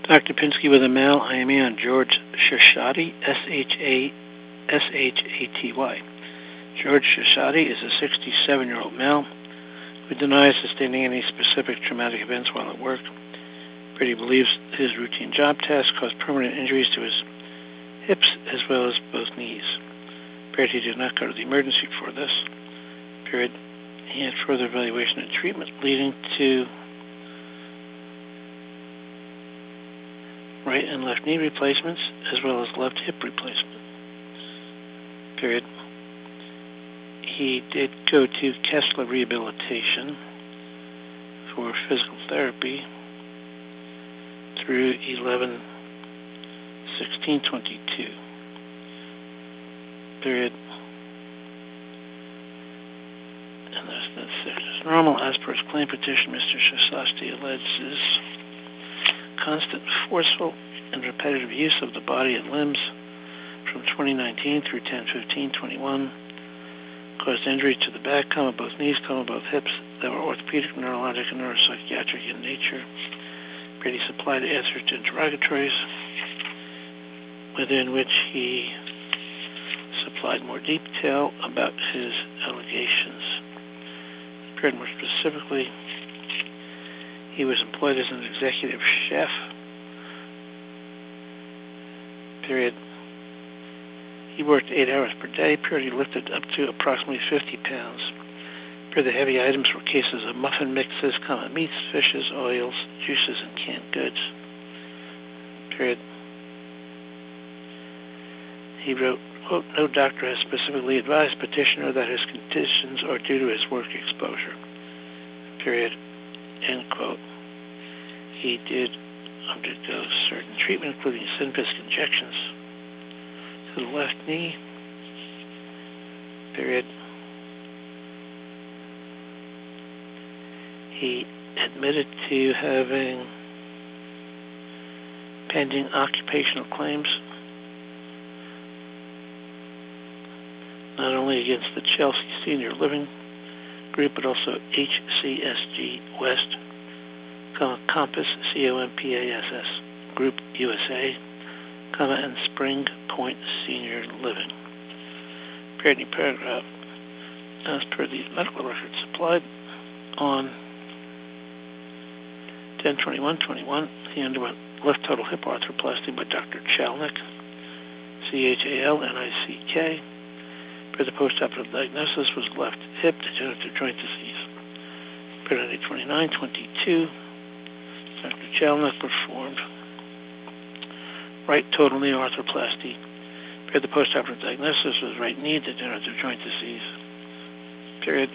Dr. Pinsky with a male IME on George Shashady, S-H-A-S-H-A-T-Y. George Shashady is a 67-year-old male who denies sustaining any specific traumatic events while at work. Brady believes his routine job tasks caused permanent injuries to his hips as well as both knees. Brady did not go to the emergency for this. Period. He had further evaluation and treatment leading to right and left knee replacements as well as left hip replacement. Period. He did go to Kessler Rehabilitation for physical therapy through 11/16/22. Period. And that's sickness. Normal, as per his claim petition, Mr. Shashady alleges constant, forceful, and repetitive use of the body and limbs from 2019 through 10/15/21 caused injury to the back, both knees, both hips that were orthopedic, neurologic, and neuropsychiatric in nature. Brady supplied answers to interrogatories within which he supplied more detail about his allegations. More specifically, he was employed as an executive chef. Period. He worked 8 hours per day. Period. He lifted up to approximately 50 pounds. Period. The heavy items were cases of muffin mixes, meats, fishes, oils, juices, and canned goods. Period. He wrote, quote, "No doctor has specifically advised petitioner that his conditions are due to his work exposure." Period. End quote. He did undergo certain treatment, including Synvisc injections to the left knee. Period. He admitted to having pending occupational claims, not only against the Chelsea Senior Living Group, but also HCSG West, Compass, COMPASS Group USA, and Spring Point Senior Living. Period. Paragraph. As per the medical record supplied on 10/21/21, he underwent left total hip arthroplasty by Dr. Chalnick, CHALNICK. The post-operative diagnosis was left hip degenerative joint disease. Period. 29/22, Dr. Chalnick performed right total knee arthroplasty. Period. The post-operative diagnosis was right knee degenerative joint disease. Period.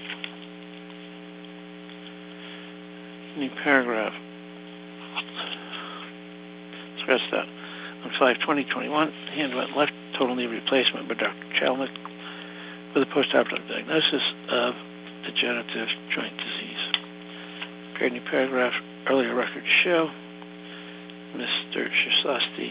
New paragraph. Stress that. On 5/20/21, he underwent left total knee replacement by Dr. Chalnick with a post-operative diagnosis of degenerative joint disease. Period. New paragraph. Earlier records show Mr. Shashady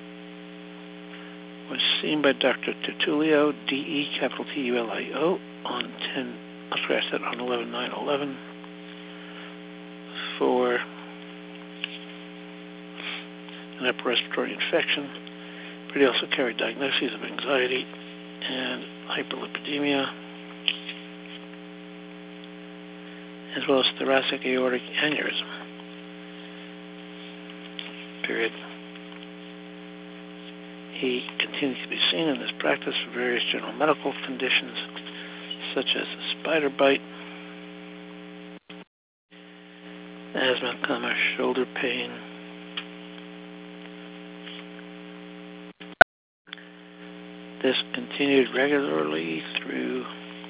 was seen by Dr. Tutulio, DE, capital TULIO, on 11/9/11 for an upper respiratory infection. But he also carried diagnoses of anxiety and hyperlipidemia, as well as thoracic aortic aneurysm. Period. He continued to be seen in this practice for various general medical conditions, such as spider bite, asthma, shoulder pain, This continued regularly through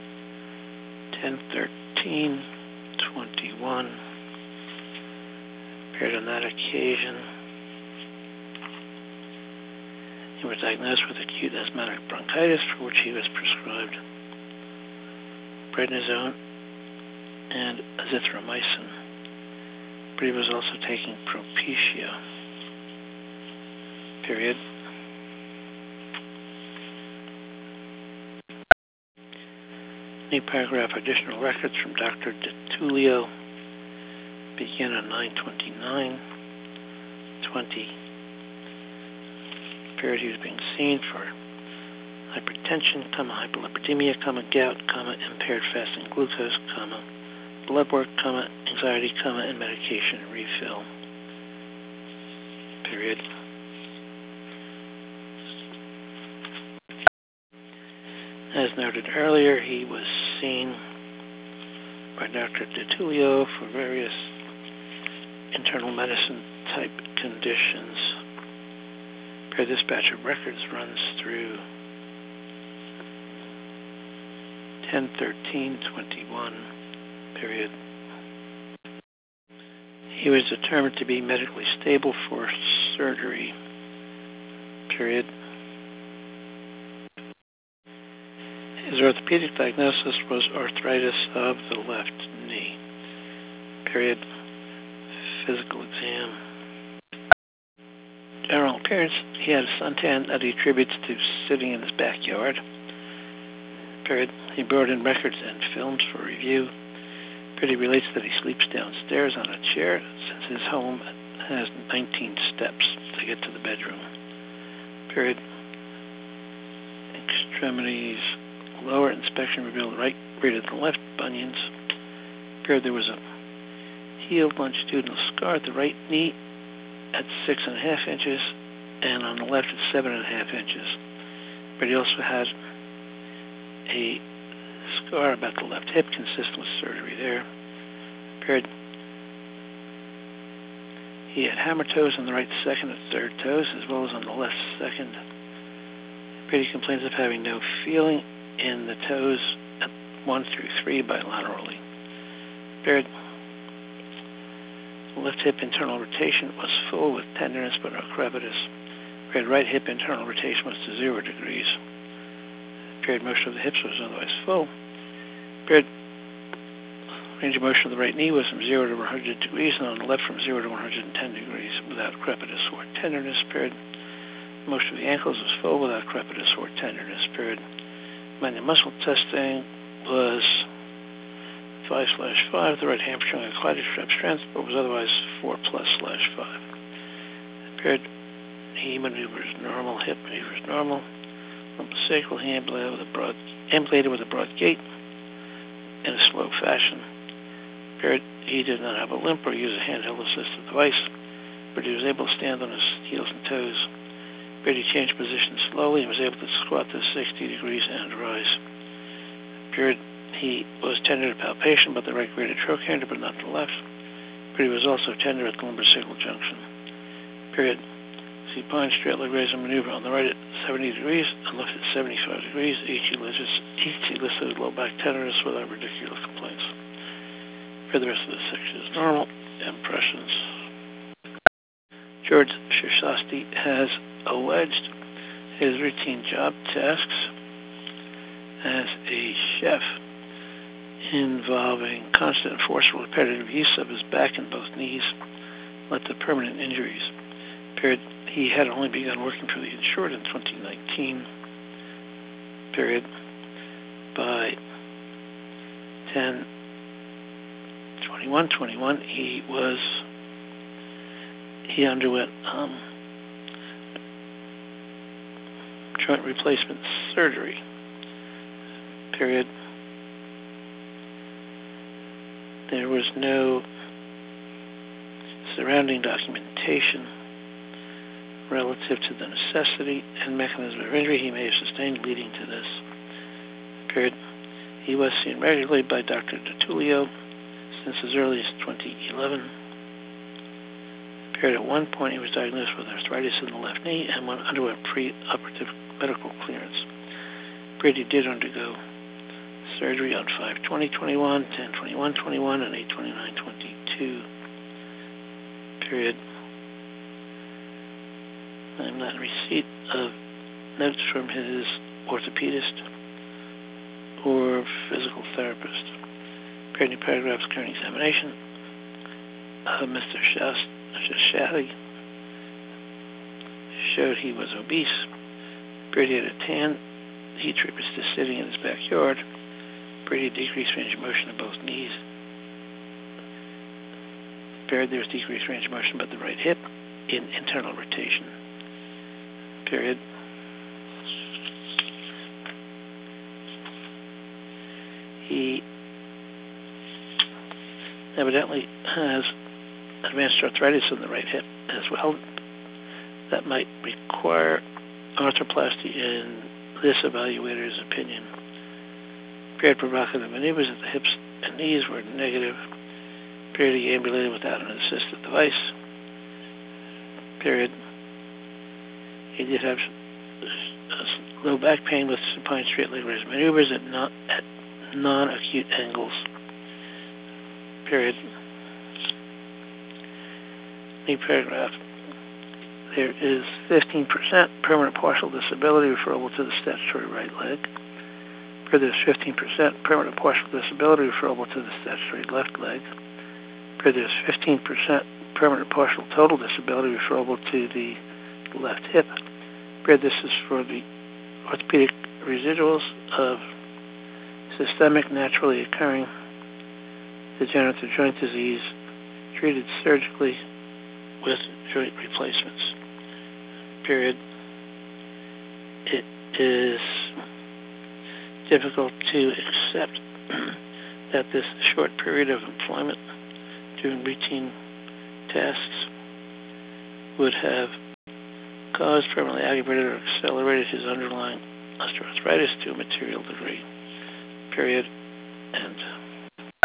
10/13/21. Appeared on that occasion. He was diagnosed with acute asthmatic bronchitis, for which he was prescribed prednisone and azithromycin. But he was also taking Propecia. Period. New paragraph, additional records from Dr. DeTulio begin on 9/29. Period. He was being seen for hypertension, hyperlipidemia, gout, impaired fasting glucose, blood work, anxiety, and medication refill. Period. As noted earlier, he was seen by Dr. DiTullio for various internal medicine type conditions. This batch of records runs through 10/13/21. Period. He was determined to be medically stable for surgery. Period. His orthopedic diagnosis was arthritis of the left knee. Period. Physical exam. General appearance, he had a suntan that he attributes to sitting in his backyard. Period. He brought in records and films for review. Period. He relates that he sleeps downstairs on a chair since his home has 19 steps to get to the bedroom. Period. Extremities, lower inspection revealed right greater than left bunions. Period. There was a healed longitudinal scar at the right knee at 6.5 inches, and on the left at 7.5 inches. But he also had a scar about the left hip consistent with surgery there. Period. He had hammer toes on the right second and third toes, as well as on the left second. Period. He complains of having no feeling in the toes at 1 through 3 bilaterally. Period. Left hip internal rotation was full with tenderness but no crepitus. Period. Right hip internal rotation was to 0 degrees. Period. Motion of the hips was otherwise full. Period. Range of motion of the right knee was from 0 to 100 degrees, and on the left from 0 to 110 degrees without crepitus or tenderness. Period. Motion of the ankles was full without crepitus or tenderness. Period. Manual muscle testing was 5/5. The right hamstring and quadricep strength, but was otherwise 4+/5. Period. He maneuvers normal. Hip maneuvers normal. Lumbosacral, he ambulated with a broad gait in a slow fashion. Period. He did not have a limp or use a handheld assistive device, but he was able to stand on his heels and toes. Period. He changed position slowly and was able to squat to 60 degrees and rise. Period. He was tender to palpation, but the right greater trochanter, but not the left. But he was also tender at the lumbosacral junction. Period. Supine straight leg raise and maneuver on the right at 70 degrees and left at 75 degrees. Each elicited low back tenderness without ridiculous complaints. For the rest of the section is normal. Impressions. George Shashasti has alleged his routine job tasks as a chef involving constant and forceful repetitive use of his back and both knees led to permanent injuries. Period. He had only begun working for the insured in 2019. Period. By 10/21/21, he underwent joint replacement surgery. Period. There was no surrounding documentation relative to the necessity and mechanism of injury he may have sustained leading to this. Period. He was seen regularly by Dr. DiTullio since as early as 2011. Period. At one point, he was diagnosed with arthritis in the left knee and underwent pre-operative medical clearance. Period. He did undergo surgery on 5/20/21, 10/21/21, and 8/29/22. Period. I'm not in receipt of notes from his orthopedist or physical therapist. Period. New paragraphs current examination. Mr. Shashati showed he was obese. Period. He had a tan. He attributes to sitting in his backyard. Period. Decreased range of motion of both knees. Period. There was decreased range of motion about the right hip. in internal rotation. Period. He evidently has advanced arthritis in the right hip as well. That might require arthroplasty in this evaluator's opinion. Paired provocative maneuvers at the hips and knees were negative. Period. He ambulated without an assistive device. Period. He did have low back pain with supine straight leg raise maneuvers at non-acute angles. Period. New paragraph. There is 15% permanent partial disability referable to the statutory right leg. There's 15% permanent partial disability referable to the statutory left leg. There's 15% permanent partial total disability referable to the left hip. This is for the orthopedic residuals of systemic, naturally occurring degenerative joint disease treated surgically with joint replacements. Period. It is difficult to accept that this short period of employment doing routine tasks would have caused, permanently aggravated, or accelerated his underlying osteoarthritis to a material degree. Period. End.